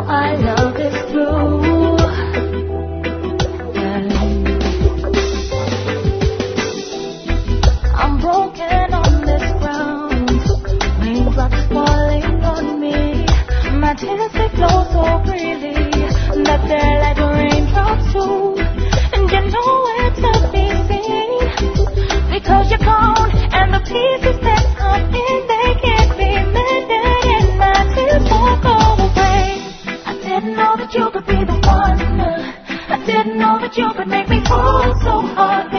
our love is through. I'm broken on this ground, raindrops falling on me. My tears they flow so freely that they're like raindrops too. And you know it's to be seen, because you're gone and the pieces that come in, they can't be mended, and my tears won't go away. I didn't know that you could be the one. I didn't know that you could make me fall so hard.